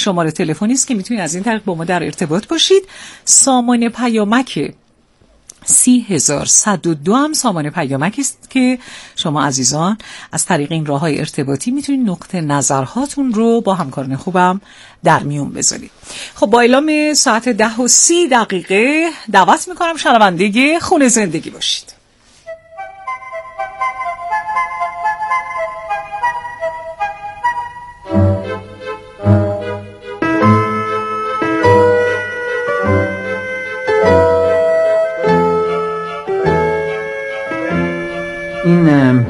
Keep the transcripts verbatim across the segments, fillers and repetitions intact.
شماره تلفنی است که میتونید از این طریق با ما در ارتباط باشید. سامان پیامک سی هزار صد و دو هم سامان پیامک است که شما عزیزان از طریق این راه‌های ارتباطی میتونید نقطه نظرهاتون رو با همکاران خوبم در میون بذارید. خب با اعلام ساعت ده و سی دقیقه دعوت میکنم شنونده خونه زندگی باشید. این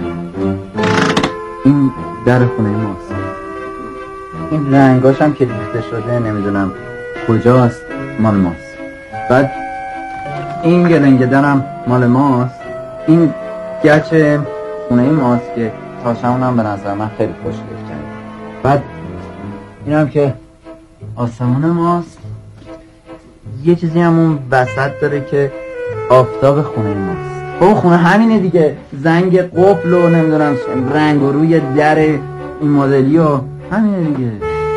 این در خونه ماست. این رنگاش هم که ریخته شده نمیدونم کجاست، مال ماست. بعد این گلنگ درم مال ماست. این گچ خونه ماست که تاشمون هم به نظر من خیلی خوشگل کرد. بعد این هم که آسمون ماست. یه چیزی هم اون وسط داره که آفتاب خونه ماست. خب خونه همینه دیگه، زنگ قفل و نمیدونم رنگ و روی در این مدلی و همینه دیگه.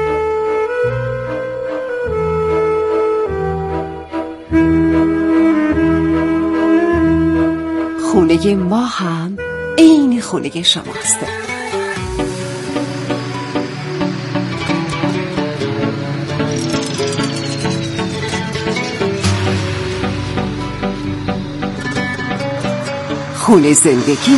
خونه ما هم عین خونه شماست. خونه زندگی.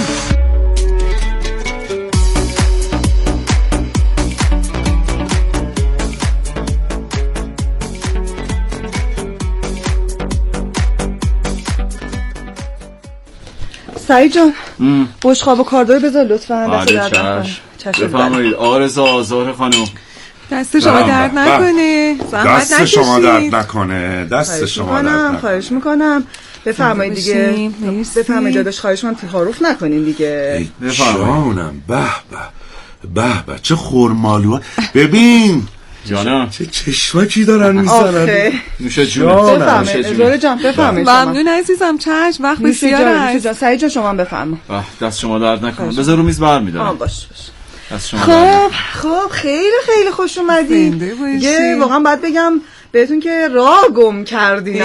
سعید جان بشقاب و کاردوی بذار لطفا. دست درد نکنه. بفرمایید آقا رضا آزار خانم. دست شما درد نکنه. دست شما درد نکنه. دست شما درد نکنه. خواهش میکنم. بفرمایید دیگه. بفرمایید داداش، خواهش من تعارف نکنین دیگه. جانم. به به به به چه خرمالو. ببین جانم چه چشمکی دارن میزنن. نوشه جون. بفرمایید زور جان بفرمایید. ممنون عزیزم. چشم وقت بسیار است. سعید جان شما بفرمایید. دست شما درد نکنه. بذار رو میز برمی‌دارم. آ باش باش. خب خب خیلی خیلی خوش اومدین. دیگه واقعا باید بگم بهتون که راه گم کردین.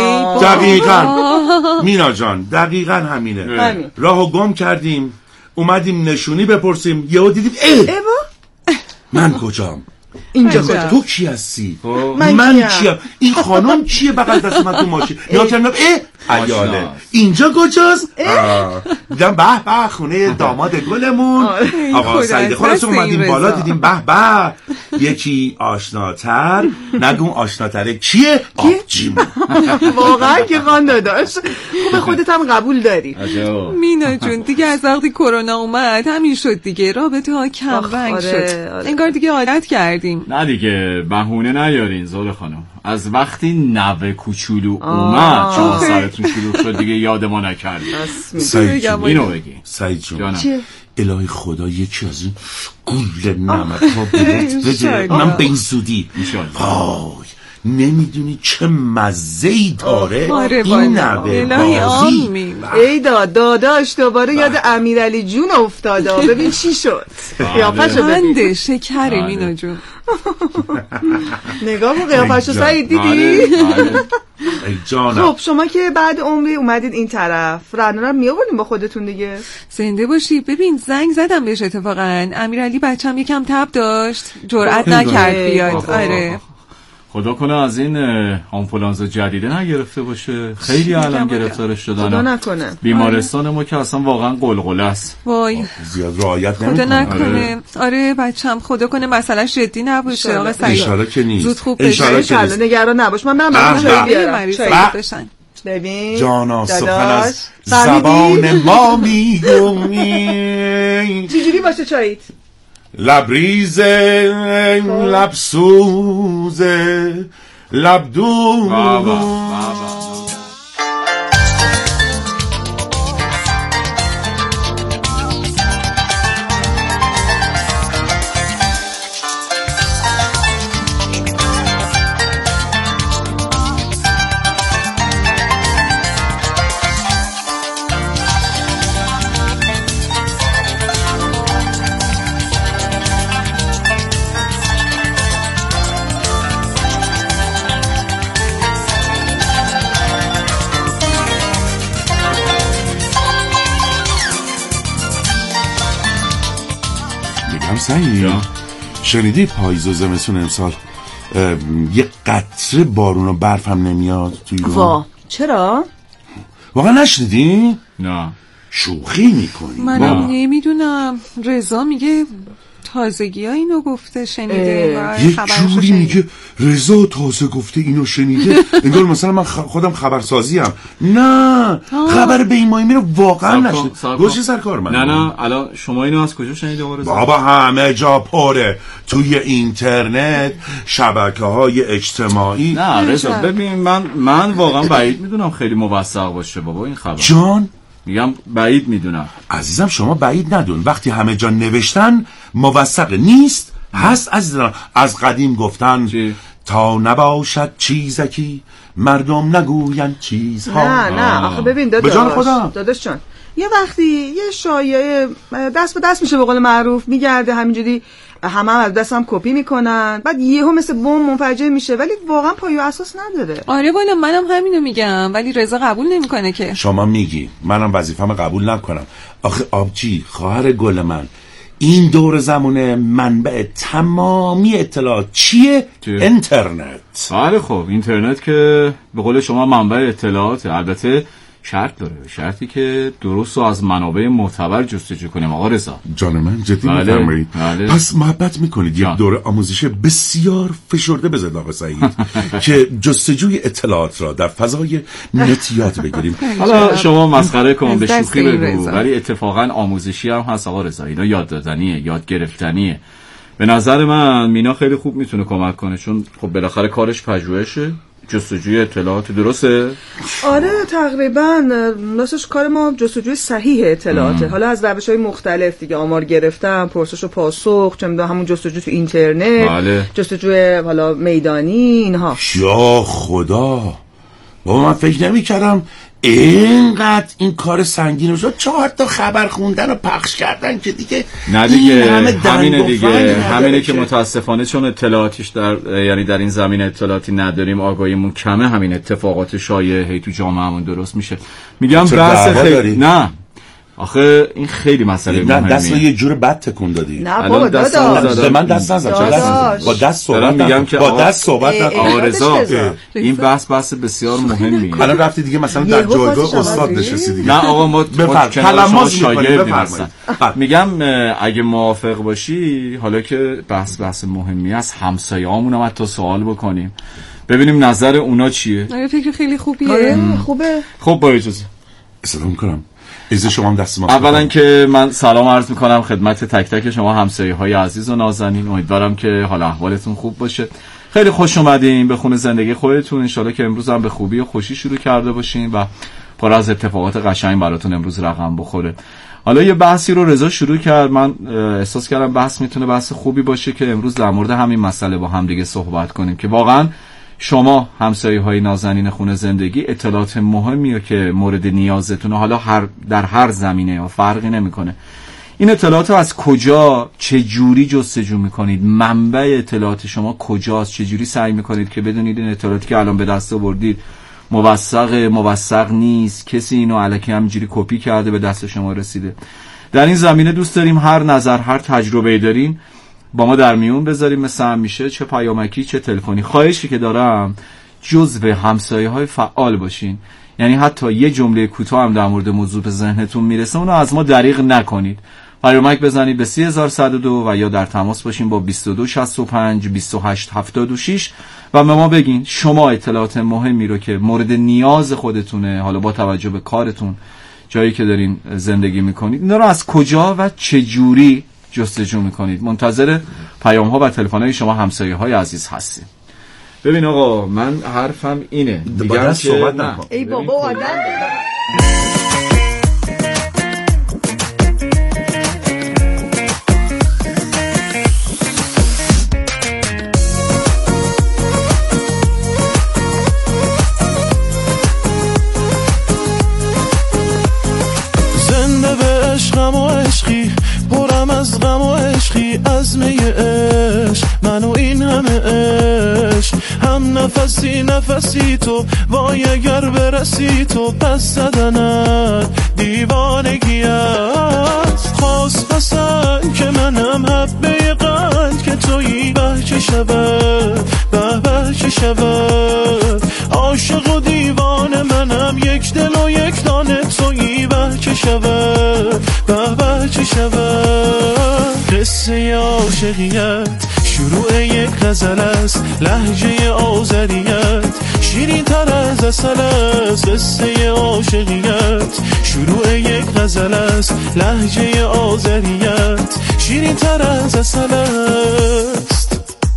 دقیقاً مینا جان دقیقاً همینه. راهو گم کردیم، اومدیم نشونی بپرسیم، یهو دیدیم ای من کجام؟ اینجا کجا؟ تو کی هستی؟ من, من کیم؟ این خانم چیه بغل دست من تو ماشین؟ یا کردم اه عیاله اینجا کجاست؟ دیدم به به خونه داماد گلمون آقا سعید خلاص اومدیم بالا دیدیم به به یکی آشناتر. نگو آشناتره کیه؟ آبجیم. واقعا که خان داداش خوب خودت هم قبول داری. مینا جون دیگه از وقتی کرونا اومد همین شد دیگه، رابطه ها کم رنگ شد. انگار دیگه عادت کردیم. نه دیگه بهونه نیارین زول خانم. از وقتی نوه کوچولو اومد شما سرتون شروع شد دیگه یاد ما نکردید. سعید جون اینو بگی. سعید جون الهی خدا یکی از این گول نعمت ها بهت بده. من به این زودی وای نمیدونی چه مزه‌ای داره این نوه بازی. ای داد داداش دوباره یاد امیرعلی جون افتاده. ببین چی شد قیافه‌شو ببین. شکره مینا جون. نگاه کن قیافه‌شو سعید دیدی؟ خب شما که بعد عمری اومدید این طرف رنو رو میآوردین با خودتون دیگه. زنده باشی. ببین زنگ زدم بهش اتفاقا. امیرعلی بچه‌م یکم تب داشت جرئت نکرد بیاد. آره خدا کنه از این آنفولانزا جدیده نگرفته باشه. خیلی الان گرفتارش شدن. خدا نکنه. بیمارستان ما که اصلا واقعا قلقله است. وای زیاد رعایت نمیکنه. خدا نکنه. آره بچه‌م خدا کنه مسئله‌اش جدی نباشه. آقا سعید ان شاءالله که نیست. زود خوب بشه. ان شاءالله نگران نباش. من برام مریض بشن. ببین جانا سخن از زبان ما میگویی. چجوری باشه چاییت؟ لبریز لبسوز لبدوز. سعید شنیدی پاییز و زمستون امسال یه قطره بارون و برف هم نمیاد توی رو؟ وا چرا؟ واقعا نشنیدی؟ نه شوخی میکنی؟ منم نمیدونم. رضا میگه تازگی ها اینو گفته شنیده. یه جوری میگه رضا تازه گفته اینو شنیده انگار مثلا من خودم خبرسازیم. نه خبر به این مایمی رو واقعا نشنید. گوشی سرکار من. نه نه الان شما اینو از کجا شنیده رضا؟ بابا همه جا پره، توی اینترنت، شبکه های اجتماعی. نه رضا ببین من من واقعا بعید میدونم خیلی موثق باشه بابا این خبر. جان میگم بعید میدونم. عزیزم شما بعید ندون، وقتی همه جا نوشتن موثق نیست. هست عزیزم، از قدیم گفتن چی؟ تا نباشد چیزکی مردم نگوین چیزها. نه نه آخه ببین داداش، به جان خودم داداش جان یه وقتی یه شایعه دست به دست میشه به قول معروف، میگرده همینجوری، همه هم از دست هم کپی میکنن، بعد یهو مثل بم منفجر میشه، ولی واقعا پایه و اساس نداره. آره والا منم همینو میگم، ولی رضا قبول نمیکنه که. شما میگی منم وظیفه‌مو قبول نکنم. آخه آبجی خواهر گل من، این دور زمونه منبع تمامی اطلاعات چیه؟ چیه؟ اینترنت. بله خب اینترنت که به قول شما منبع اطلاعات، البته شرط داره، شرطی که درست و از منابع معتبر جستجو کنیم. آقا رضا جان من جدی بله. می‌فرمایید؟ بله. پس محبت میکنید یک دوره آموزشی بسیار فشرده بزنید آقا سعید که جستجوی اطلاعات را در فضای نت یاد بگیریم. حالا شما مسخره کن به شوخی بگو، ولی اتفاقا آموزشی هم هست آقا رضا. اینا یاد دادنیه، یاد گرفتنیه. به نظر من مینا خیلی خوب میتونه کمک کنه، چون خب بالاخره کارش پژوهشه، جستجوی اطلاعات. درسته؟ آره تقریبا ناسش کار ما جستجوی صحیح اطلاعاته. حالا از روش‌های مختلف دیگه، آمار گرفتن، پرسش و پاسخ، چه می‌دونم همون جستجو تو اینترنت، بله. جستجوی حالا میدانی اینها. یا خدا بابا من فکر نمی‌کردم اینقدر این کار سنگین شد. چهار تا خبر خوندن و پخش کردن که دیگه نه دیگه همینه دیگه، همینه که متاسفانه چون اطلاعاتیش در یعنی در این زمینه اطلاعاتی نداریم، آگاهیمون کمه، همین اتفاقات شایع هی تو جامعهمون درست میشه. میگم بحث خیلی نه آخه این خیلی مسئله مهمه. دست یه جور بد تکون دادی. نه بابا داداش به من دست نزن. با دست صحبت میگم که با دست صحبت نکن. آقا رضا این بحث بحث بسیار مهمیه. الان رفتی دیگه مثلا در جایگاه استاد نشستی دیگه. نه آقا ما تلمس شاگردیم مثلا. میگم اگه موافق باشی حالا که بحث بحث مهمی است، همسایه‌هامون هم حتی سوال بکنیم ببینیم نظر اونا چیه. آره فکر خیلی خوبیه. خوبه. خب با اجازه سلام کنم. از شما هم دست ما. اولا که من سلام عرض میکنم خدمت تک تک شما همسایه‌های عزیز و نازنین. امیدوارم که حال احوالتون خوب باشه. خیلی خوش اومدین به خونه زندگی خودتون. ان شاءالله که امروز هم به خوبی و خوشی شروع کرده باشین و پر از اتفاقات قشنگ براتون امروز رقم بخوره. حالا یه بحثی رو رضا شروع کرد، من احساس کردم بحث میتونه بحث خوبی باشه که امروز در مورد همین مسئله با هم دیگه صحبت کنیم که واقعا شما همسایه‌های نازنین خونه زندگی اطلاعات مهمیه که مورد نیازتونه، حالا هر در هر زمینه یا فرقی نمیکنه. این اطلاعات رو از کجا چه جوری جستجو میکنید؟ منبع اطلاعات شما کجاست؟ چه جوری سعی میکنید که بدونید این اطلاعاتی که الان به دست آوردید موثق موثق نیست، کسی اینو الکی همینجوری کپی کرده به دست شما رسیده؟ در این زمینه دوست داریم هر نظر هر تجربه دارین با ما در میون بذاریم، مثل همیشه چه پیامکی چه تلفنی. خواهشی که دارم جزو همسایه‌های فعال باشین، یعنی حتی یه جمله کوتاه هم در مورد موضوع به ذهنتون میرسه اونو از ما دریغ نکنید. پیامک بزنید به سه هزار و صد و دو و یا در تماس باشین با بیست و دو شصت و پنج بیست و هشت هفتاد و شش و به ما بگین شما اطلاعات مهمی رو که مورد نیاز خودتونه، حالا با توجه به کارتون، جایی که دارین زندگی میکنید، اینا رو از کجا و چه جوری جستجو میکنید. منتظر پیام ها و تلفن های شما همسایه های عزیز هستیم. ببین آقا من حرفم اینه، میگم صحبت نکن. ای بابا آدم زنده به عشقم و عشقی، پرم از غم و عشقی، از می عشق من و این همه عشق، هم نفسی نفسی تو، وای اگر برسی تو، پس زدنت دیوانگی است. خواست پسند که منم حبه قند که تویی به چه شود به به چه شود عاشق و دیوان منم یک دل و یک دانه تویی به چه شود به به چه شود قصه عاشقیت شروع یک غزل است لهجه آذریت شیرین تر از عسل است قصه عاشقیت شروع یک غزل است لهجه آذریت شیرین تر از عسل است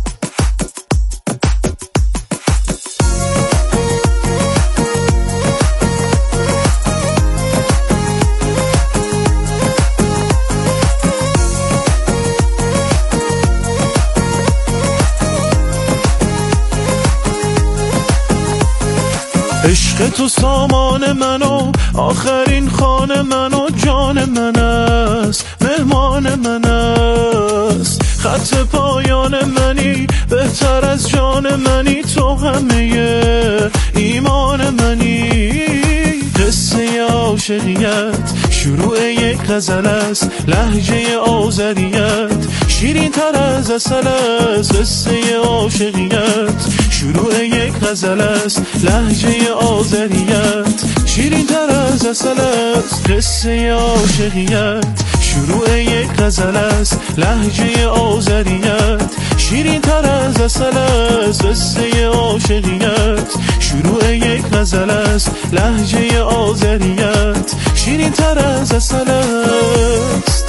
عشق تو سامان منو آخرین خانه منو جان من است مهمان من است خط پایان منی بهتر از جان منی تو همه ایمان منی قصه عاشقیت شروع یک غزل است لهجه آذریت شیرین تر از عسل است قصه عاشقیت شروع یک غزل است لهجه آذریت شیرین تر از عسل است قصه عاشقیت شروع یک غزل است لهجه آذریت شیرین تر از عسل است قصه عاشقیت شروع یک غزل است لهجه آذریت شیرین تر از عسل است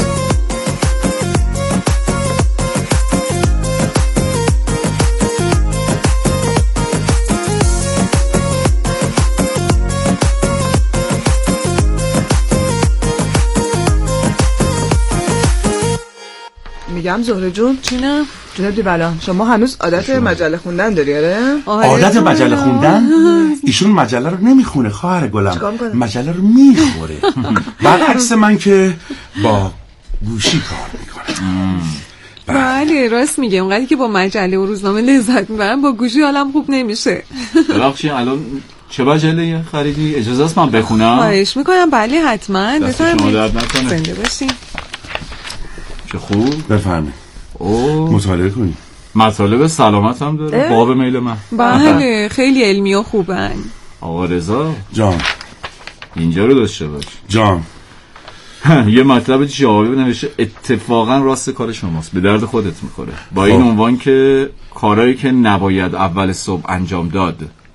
میگم زهره جون چینم جناب دیولان شما هنوز عادت مجله خوندن داری آره؟ عادت مجله خوندن؟ ایشون مجله رو نمیخونه خواهر گلم مجله رو میخوره برعکس من که با گوشی کار میکنم بله راست میگه اونقدری که با مجله و روزنامه لذت میبرم با گوشی حالم خوب نمیشه ببخشید الان چه مجله خریدی؟ اجازه است من بخونم؟ خواهش میکنم بله حتما دست شما درد نکنه زنده باشین چه خوب بفرمایید اوه مطالعه کنید مطالب سلامت هم داره باب میل من بله خیلی علمی و خوبن آقا رضا جان اینجا رو داشته باش جان یه مطلب جالب نوشته اتفاقا راست کار شماست به درد خودت میخوره با این عنوان که کارهایی که نباید اول صبح انجام داد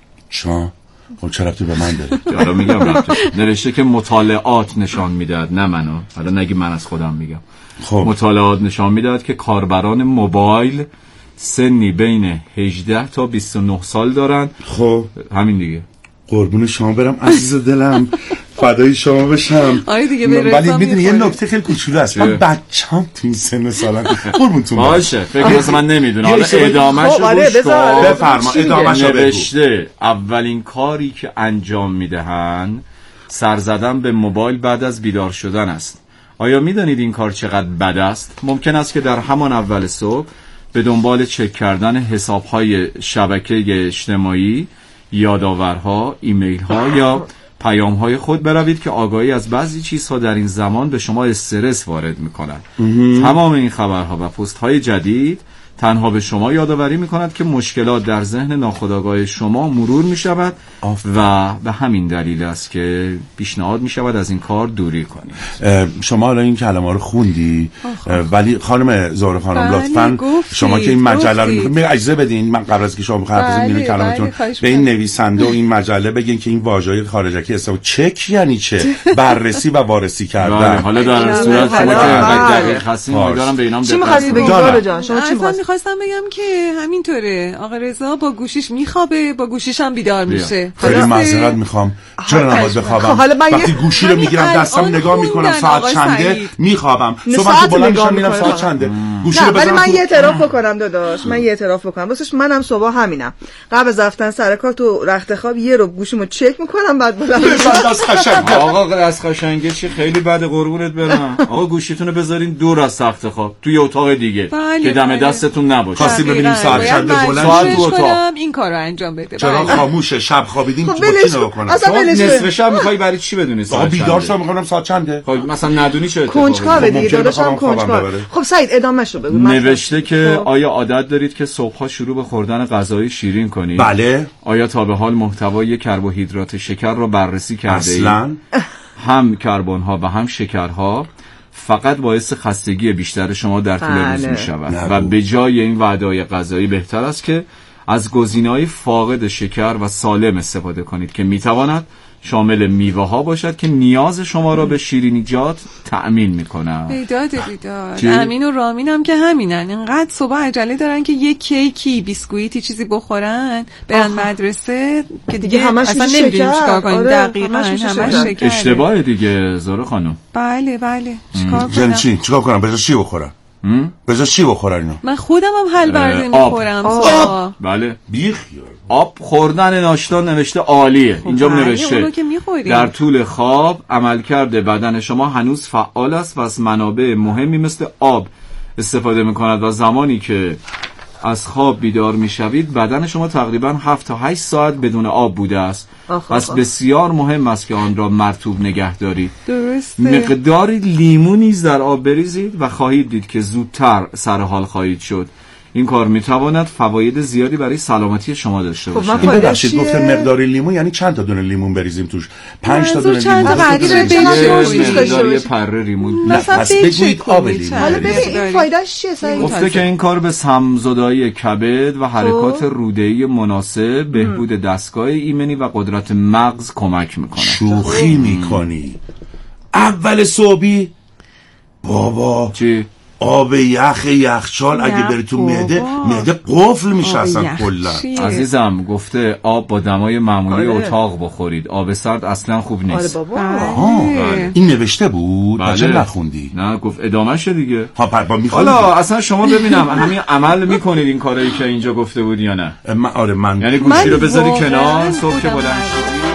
چا خب چه ربطی به من داره حالا میگم ربطی نوشته که مطالعات نشان میداد نه منو حالا نگی من از خودم میگم خب مطالعات نشان میداد که کاربران موبایل سنی بین هجده تا بیست و نه سال دارن خب همین دیگه قربون شما برم عزیز دلم فدای شما بشم آره دیگه برسم ولی میدونی یه نکته خیلی کوچولو هست من بچه‌ام تو این سن سالن قربونتون باشه فکر کنم من نمیدونم حالا ادامه‌شو گوش کن بفرما ادامه‌شو بگو نوشته اولین کاری که انجام میدهن سر زدن به موبایل بعد از بیدار شدن است آیا میدانید این کار چقدر بد است ممکن است که در همان اول صبح به دنبال چک کردن حساب‌های شبکه اجتماعی یادآورها ایمیل‌ها یا پیام‌های خود بروید که آگاهی از بعضی چیزها در این زمان به شما استرس وارد می‌کنند. تمام این خبرها و پست‌های جدید تنها به شما یادآوری می‌کند که مشکلات در ذهن ناخودآگاه شما مرور می‌شود و به همین دلیل است که پیشنهاد می‌شود از این کار دوری کنید. شما الان این کلمه‌ها رو خوندی ولی خانم زهره خانم لطفاً شما که این مجله رو می‌خونید اجازه بدین من قبل از که شما بخواید بزنید کلماتون به این نویسنده و این مجله بگین که این واژه‌های خارجکی استفاده چک یعنی چه بررسی و وارسی کردن حالا در صورت شما که دقیق هستین می‌دارم به اینام چی می‌خواستی بگی زهره جان شما چی می‌خواستی خواستم بگم که همینطوره آقا رضا با گوشیش میخوابه با گوشیش هم بیدار میشه خیلی معذرت میخوام چرا نباید بخوابم وقتی گوشی رو میگیرم دستم نگاه میکنم ساعت چنده میخوابم صبح که بلند میشم میرم ساعت چنده گوشی رو بزنم ولی من یه اعتراف بکنم داداش من یه اعتراف بکنم واسه منم صبح همینم قبل از رفتن سر کار تو رخت خواب یه رو گوشیمو چک میکنم بعد بلند میشم آقا از قشنگه چی خیلی بد قربونت برم آقا گوشیتون رو بذارین دور از تخت خواب توی اتاق دیگه که دم دستتون حواستون نباشه. خواستیم ببینیم ساعت چنده بلند ساعت تو اتاق این کارو انجام بده. چرا خاموشه؟ شب خوابیدیم با کی نگاه کنم؟ شما نصف شب میخوای برای چی بدونی ساعت چنده؟ بیدار شدم میخوام ساعت چنده. خب مثلا ندونی چه اتفاقی کنجکاوه دیگه، داداشم کنجکاوه. خب سعید ادامهشو بگو. نوشته که آیا عادت دارید که صبح‌ها شروع به خوردن غذای شیرین کنید؟ بله. آیا تا به حال محتوای کربوهیدرات شکر را بررسی کرده اید؟ اصلاً هم کربن‌ها و هم شکرها فقط باعث خستگی بیشتر شما در طول روز می شود و به جای این وعده‌های غذایی بهتر است که از گزینه‌های فاقد شکر و سالم استفاده کنید که میتواند شامل میوه ها باشد که نیاز شما را به شیرینیجات تأمین میکنند. بیداد بیداد. امین و رامین هم که همینن، اینقدر صبح عجله دارن که یک کیکی بیسکویتی چیزی بخورن برن مدرسه که دیگه همش اصلا نمیدونیم چیکار کنیم. آره، دقیقاً همش شکر. اشتباهه دیگه زهره خانم. بله بله. چیکار کنم؟ چی چیکار کنم؟ بذار چی بخورم؟ بذار چی بخورن اینا؟ من خودم هم حل برده میخورم. آب. بله. بیخیال. آب خوردن ناشتا نوشته عالیه. خب اینجا نوشته در طول خواب عملکرد بدن شما هنوز فعال است و از منابع مهمی مثل آب استفاده میکند و زمانی که از خواب بیدار میشوید بدن شما تقریبا هفت تا هشت ساعت بدون آب بوده است. پس بسیار مهم است که آن را مرطوب نگه دارید. درسته. مقداری لیمو نیز در آب بریزید و خواهید دید که زودتر سر حال خواهید شد. این کار میتواند فواید زیادی برای سلامتی شما داشته باشه. خب این ببخشید گفتن مقداری لیمو یعنی چند تا دونه لیمون بریزیم توش؟ پنج تا دونه لیمون. مقداری پره لیمون. پس بگویید آب لیمون. حالا ببین این فایدهش چیه سعید؟ گفته که این کار به سمزدایی کبد و حرکات روده‌ای مناسب، بهبود دستگاه ایمنی و قدرت مغز کمک میکنه. شوخی میکنی؟ اول صبحی بابا چی؟ آب یخ یخچال اگه بری تو معده معده قفل میشه اصلا کلا. عزیزم گفته آب با دمای معمولی آره. اتاق بخورید. آب سرد اصلا خوب نیست. آره بابا. آه. این نوشته بود؟ بله. نخوندی؟ نه گفت ادامه‌شه دیگه. ها با حالا اصلا شما ببینم همین عمل میکنید این کارایی که اینجا گفته بود یا نه؟ من آره من یعنی گوشی رو بذاری کنار صبح که بلند شدی.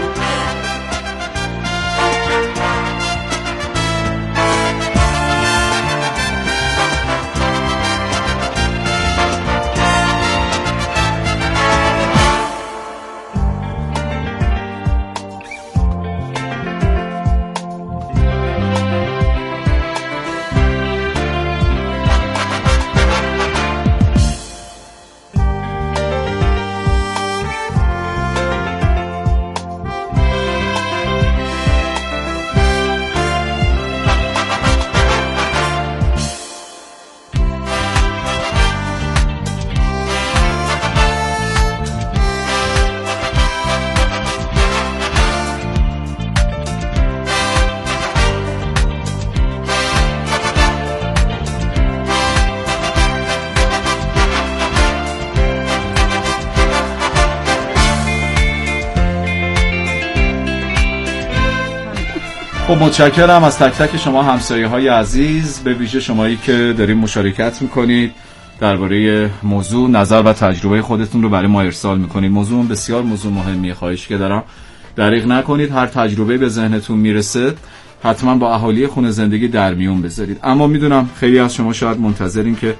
خب متشکرم از تک تک شما همسایه های عزیز، به ویژه شمایی که دارین مشارکت میکنید درباره موضوع، نظر و تجربه خودتون رو برای ما ارسال میکنید. موضوع بسیار موضوع مهمیه، خواهش که دارم دریغ نکنید. هر تجربه به ذهنتون میرسه حتما با اهالی خونه زندگی در میون بذارید. اما میدونم خیلی از شما شاید منتظرین که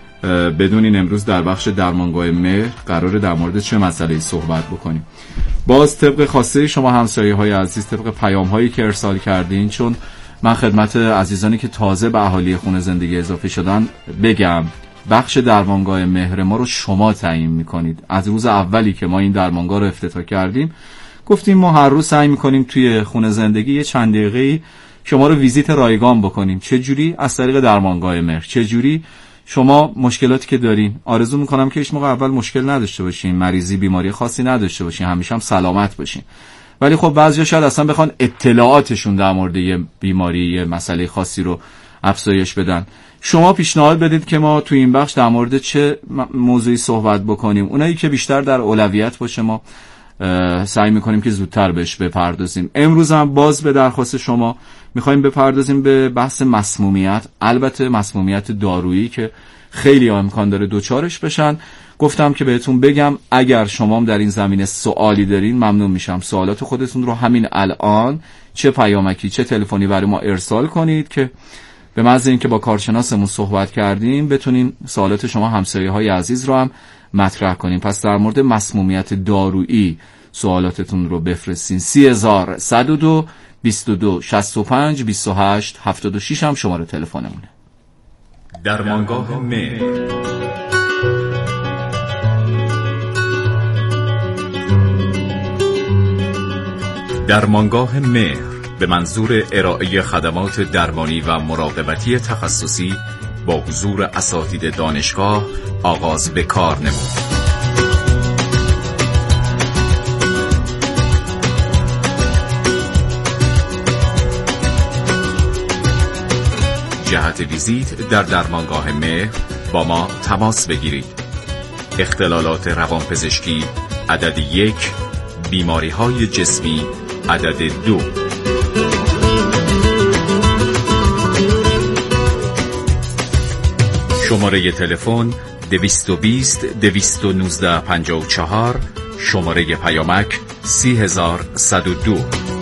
بدونین امروز در بخش درمانگاه مهر قراره در مورد چه مسئله‌ای صحبت بکنیم. باز طبق خواسته شما همسایه های عزیز، طبق پیام هایی که ارسال کردین، چون من خدمت عزیزانی که تازه به اهالی خونه زندگی اضافه شدن بگم بخش درمانگاه مهر ما رو شما تعیین میکنید. از روز اولی که ما این درمانگاه رو افتتاح کردیم گفتیم ما هر روز سعی میکنیم توی خونه زندگی یه چند دقیقه‌ای شما رو ویزیت رایگان بکنیم. چه جوری؟ از طریق درمانگاه مهر. چه جوری؟ شما مشکلاتی که دارین، آرزو میکنم که هیچ موقع اول مشکل نداشته باشین، مریضی بیماری خاصی نداشته باشین، همیشه هم سلامت باشین. ولی خب بعضیا شاید اصلا بخوان اطلاعاتشون در مورد یه بیماری، یه مسئله خاصی رو افزایش بدن. شما پیشنهاد بدید که ما تو این بخش در مورد چه موضوعی صحبت بکنیم. اونایی که بیشتر در اولویت باشه ما سعی میکنیم که زودتر بهش بپردازیم. امروز هم باز به درخواست شما میخوایم بپردازیم به بحث مسمومیت، البته مسمومیت دارویی که خیلی امکان داره دوچارش بشن. گفتم که بهتون بگم اگر شما هم در این زمینه سوالی دارین ممنون میشم سوالات خودتون رو همین الان چه پیامکی چه تلفنی برای ما ارسال کنید که به محض اینکه با کارشناسمون صحبت کردیم بتونیم سوالات شما همسایه‌های عزیز رو هم مطرح کنیم. پس در مورد مسمومیت دارویی سوالاتتون رو بفرستین. سی هزار صد و دو بیست و دو شصت و پنج بیست و هشت هفتاد و شش هم شماره تلفنمونه. درمانگاه مهر. درمانگاه مهر به منظور ارائه خدمات درمانی و مراقبتی تخصصی با حضور اساتید دانشگاه آغاز به کار نمود. جهت ویزیت در درمانگاه مهر با ما تماس بگیرید. اختلالات روانپزشکی عدد یک، بیماری های جسمی عدد دو. شماره تلفن دویست و بیست دویست و نوزده پنجاه و چهار، شماره پیامک سی هزار صد و دو.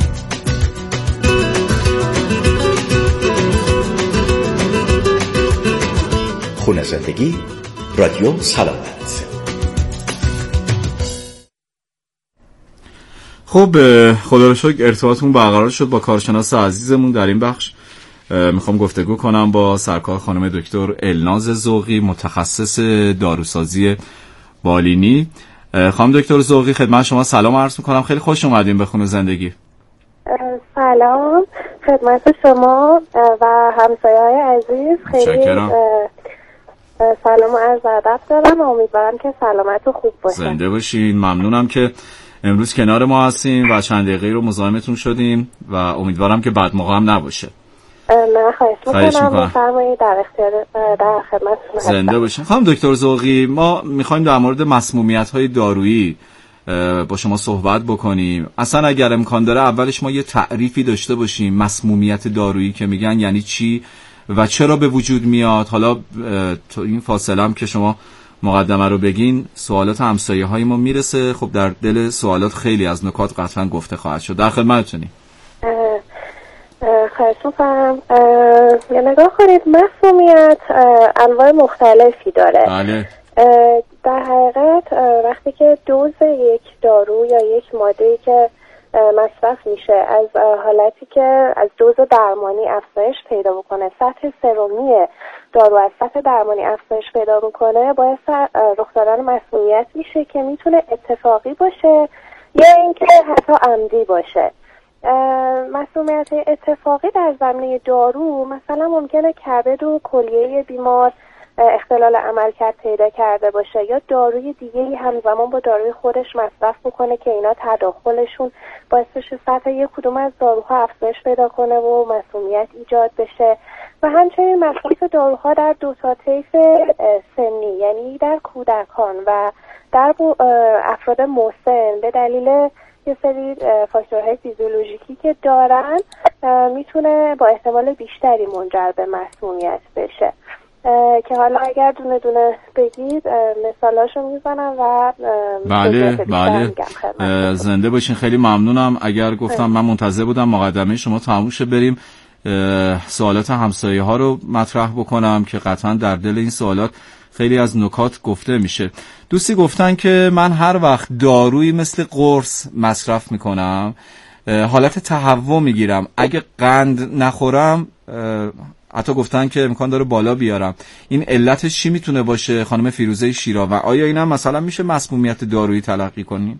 خونه زندگی، رادیو سلامت. خب خدا رو شکر ارتباطمون برقرار شد با کارشناس عزیزمون. در این بخش میخوام گفتگو کنم با سرکار خانم دکتر الناز ذوقی، متخصص داروسازی بالینی. خانم دکتر ذوقی خدمت شما سلام عرض میکنم. خیلی خوش اومدین به خونه زندگی. سلام خدمت شما و همسایه‌های عزیز. خیلی سلام و عرض ادب دارم و امیدوارم که سلامت و خوب باشین. زنده باشین. ممنونم که امروز کنار ما هستیم و چند دقیقه رو مزاحمتون شدیم و امیدوارم که بعد موقع هم نباشه. نه خواهش میکنم. بفرمایید، در اختیار در خدمتتون هستم. زنده باشین. خانم دکتر ذوقی، ما میخوایم در مورد مسمومیت‌های دارویی با شما صحبت بکنیم. اصلا اگر امکان داره اولش ما یه تعریفی داشته باشیم. مسمومیت دارویی که میگن یعنی چی و چرا به وجود میاد؟ حالا تو این فاصله هم که شما مقدمه رو بگین سوالات همسایه های ما میرسه. خب در دل سوالات خیلی از نکات قطعا گفته خواهد شد. در خدمتتونی. خواهش میکنم. یه نگاه کنید، مسمومیت انواع مختلفی داره. بله. در حقیقت وقتی که دوز یک دارو یا یک ماده‌ای که مصرف میشه از حالتی که از دوز درمانی افزایش پیدا بکنه، سطح سرومی دارو از سطح درمانی افزایش پیدا میکنه، باعث رخ دادن مسمومیت میشه که میتونه اتفاقی باشه یا اینکه حتی عمدی باشه. مسمومیت اتفاقی در زمینه دارو مثلا ممکنه کبد و کلیه بیمار اختلال عملکرد پیدا کرده باشه یا داروی دیگه‌ای همزمان با داروی خودش مصرف بکنه که اینا تداخلشون باعث بشه سطح یک کدوم از داروها افزایش پیدا کنه و مسمومیت ایجاد بشه. و همچنین مصرف داروها در دو تا طیف سنی، یعنی در کودکان و در افراد مسن، به دلیل یه سری فاکتورهای فیزیولوژیکی که دارن میتونه با احتمال بیشتری منجر به مسمومیت بشه که حالا اگر دونه دونه بگید مثالاشو میزنم و بله بله زنده باشین. خیلی ممنونم. اگر گفتم من منتظر بودم مقدمه شما تموم شه بریم سوالات همسایه ها رو مطرح بکنم که قطعا در دل این سوالات خیلی از نکات گفته میشه. دوستی گفتن که من هر وقت دارویی مثل قرص مصرف میکنم حالت تهوع میگیرم، اگه قند نخورم حتی گفتن که امکان داره بالا بیارم. این علتش چی میتونه باشه خانم فیروزه شیرا و آیا این هم مثلا میشه مسمومیت دارویی تلقی کنیم؟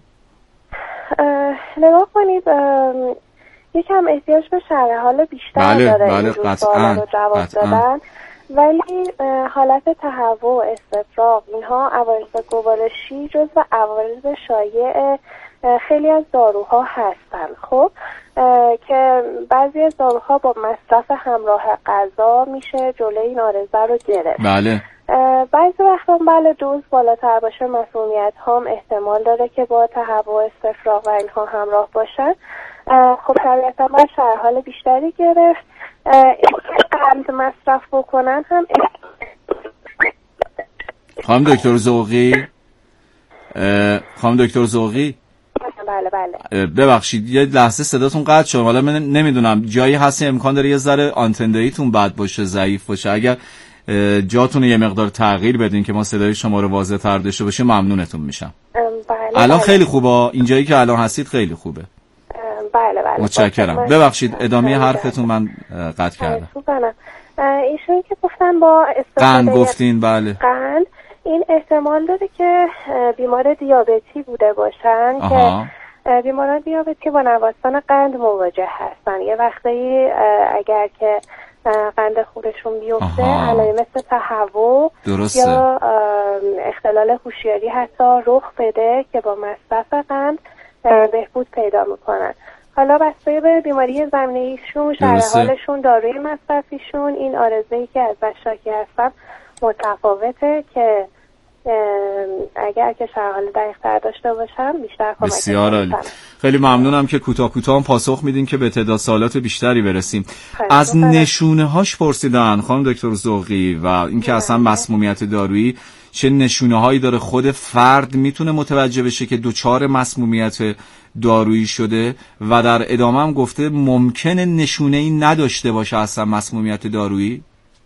نگاه کنید، یکم احتیاج به شرح حال بیشتر بله، داره بله، این رو سوالا رو جواب دادن، ولی حالت تهوع، استفراغ، اینها عوارض گوارشی جزو عوارض شایع خیلی از داروها هستن. خب که بعضی از داروها با مصرف همراه غذا میشه جلوی این عارضه رو گرفت. بله. بعضی وقتا بله دوز بالاتر باشه مسمومیت هم احتمال داره که با تهوع، استفراغ و اینها همراه باشن. خب طبیعتا باید شرح حال بیشتری گرفت. قند مصرف بکنن هم خانم دکتر ذوقی خانم دکتر ذوقی بله بله بله. ببخشید یه لحظه صداتون قطع شد. حالا من نمیدونم جایی هست امکان داره یه ذره آنتنداییتون بد باشه، ضعیف باشه. اگر جاتون یه مقدار تغییر بدین که ما صدای شما رو واضح تر داشته باشیم ممنونتون میشم. بله الان بله. خیلی خوبه، اینجایی که الان هستید خیلی خوبه. بله بله. متشکرم. ببخشید ادامه حرفتون من قطع کردم. ایشون که گفتن با استفاده قند گفتین بله. قند این احتمال داره که بیمار دیابتی بوده باشن. آها. که بیماران دیابتی با نوسان قند مواجه هستن. یه وقتی اگر که قند خونشون بیفته علائم مثل تهوع یا اختلال هوشیاری حتی رخ بده که با مصرف قند بهبود پیدا میکنن. حالا بسته به بیماری زمینه ایشون، شرح حالشون، داروی مصرفیشون، این آرزه‌ای که ازش شاکی هستم متفاوته که اگر که شرح حال دقیق‌تر داشته باشم بیشتر کمک. بسیار عالی. خیلی ممنونم که کوتاه کوتاه پاسخ میدین که به تعداد سوالات بیشتری برسیم. از نشونه‌هاش پرسیدن خانم دکتر ذوقی و اینکه اصلا مسمومیت دارویی چه نشونه‌هایی داره، خود فرد میتونه متوجه بشه که دچار مسمومیت دارویی شده و در ادامه هم گفته ممکنه نشونه‌ای نداشته باشه اصلا مسمومیت دارویی.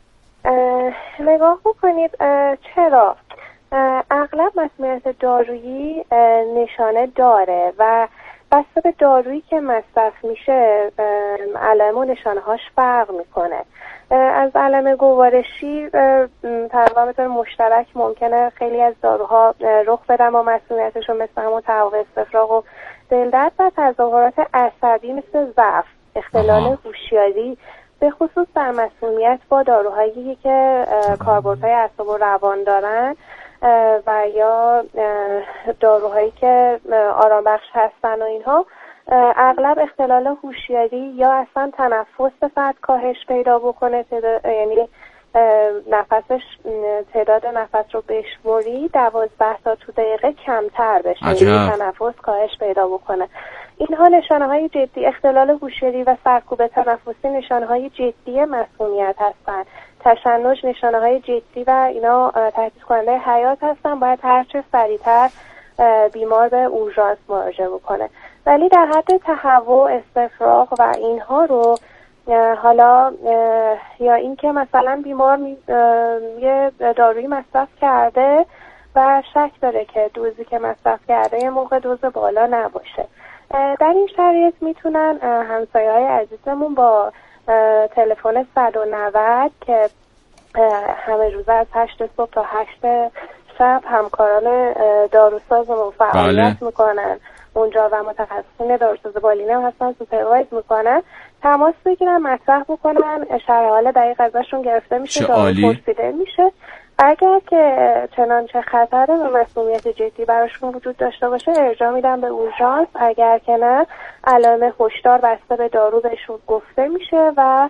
نگاه بکنید چرا اغلب مسمومیت دارویی نشانه داره و بسته به دارویی که مصرف میشه علائم و نشانه‌هاش فرق میکنه. از علائم گوارشی تقریبا به طور مشترک ممکنه خیلی از داروها رخ بدن با مسمومیتشون، مثل همون تهوع، استفراغ و دلدرد، و تظاهرات عصبی مثل ضعف، اختلال هوشیاری، به خصوص در مسمومیت با داروهایی که کاربردهای اعصاب و روان دارن و یا داروهایی که آرام بخش هستن و اینها، اغلب اختلال هوشیاری یا اصلا تنفس فرد کاهش پیدا بکنه، یعنی نفسش تعداد نفس رو بشموری دوازده تا تو دقیقه کمتر بشه، یعنی تنفس کاهش پیدا بکنه. اینها نشانه های جدی اختلال هوشیاری و سرکوب تنفسی نشانه های جدی مسمومیت هستن. تشنج نشانه های جدی و اینا تهدید کننده حیات هستن. باید هرچه سریعتر بیمار به اورژانس مراجعه بکنه. ولی در حد تهوع، استفراغ و اینها رو حالا یا اینکه مثلا بیمار یه دارویی مصرف کرده و شک داره که دوزی که مصرف کرده یه موقع دوز بالا نباشه، در این شرایط میتونن همسایه های عزیزمون با تلفن صد و نود که همه روزه از هشت صبح تا هشت شب همکاران داروسازمون فعالیت بله. میکنن اونجا و متخصصین داروساز بالینه هم هستن، سوپروایز میکنن، تماس بگیرن، مطرح بکنن، شرح حال دقیق ازشون گرفته میشه، دارو پرسیده میشه. اگر که چنانچه خطر به مسمومیت جدی براشون وجود داشته باشه ارجاع میدن به اورژانس، اگر که نه علائم هشدار بسته به دارو بهشون گفته میشه و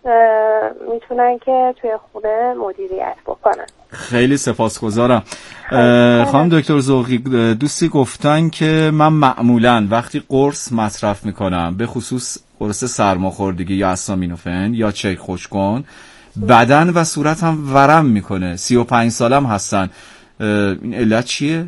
میتونن که توی خونه مدیریت بکنن. خیلی سپاسگزارم. خانم دکتر ذوقی، دوستی گفتن که من معمولا وقتی قرص مصرف میکنم، به خصوص قرص سرماخوردگی یا آسامینوفن یا چک خوشگون، بدن و صورت هم ورم میکنه. سی و پنج سالم هستن. این علت چیه؟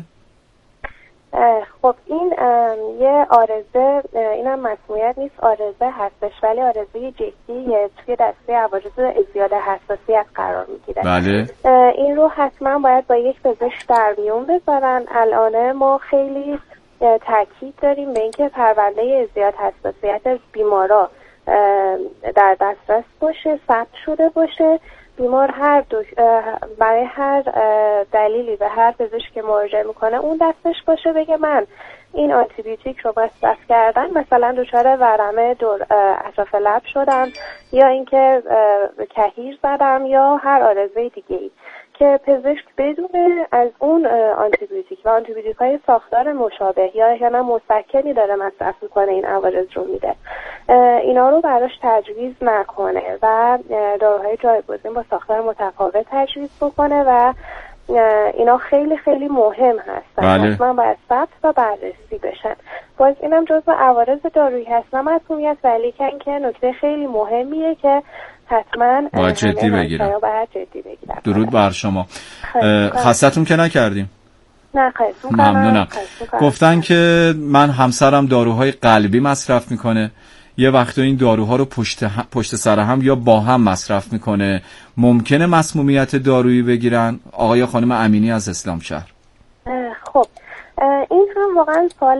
خب این یه عارضه، اینم مسمومیت نیست، عارضه هستش، ولی عارضه جدیه، توی دسته عوارض زیاد حساسیت قرار میگیره. بله. این رو حتما باید با یک پزشک در میون بذارن. الان ما خیلی تاکید داریم به اینکه پرونده زیاد حساسیت بیمارا در دسترس باشه، ثبت شده باشه. بیمار هر دو برای هر دلیلی به هر پزشک که مراجعه میکنه اون دستش باشه، بگه من این آنتی بیوتیک رو مصرف کردم، مثلا دچار ورم دور اطراف لب شدم یا اینکه کهیر زدم یا هر عارضه دیگه ای، که پزشک بدونه از اون آنتی بیوتیک و آنتی بیوتیک های ساختار مشابه یا احیانا مسکنی داره مصرف میکنه این عوارض رو میده، اینا رو براش تجویز نکنه و داروهای جایگزین با ساختار متفاوت تجویز بکنه و اینا خیلی خیلی مهم هستن. بله. حتما باید ثبت و بررسی بشن. باز اینم جزو عوارض دارویی هست، نه مسمومیت، ولی که اینکه نکته خیلی مهمیه که حتما باید جدی بگیرن. باید جدی بگیرن. درود بر شما. خستتون که نکردیم. نه خیلی ممنونم. گفتن که من همسرم داروهای قلبی مصرف میکنه، یه وقتا این داروها رو پشت, هم، پشت سر هم یا با هم مصرف میکنه، ممکنه مسمومیت دارویی بگیرن؟ آقای خانم امینی از اسلام شهر. خب این هم واقعا سوال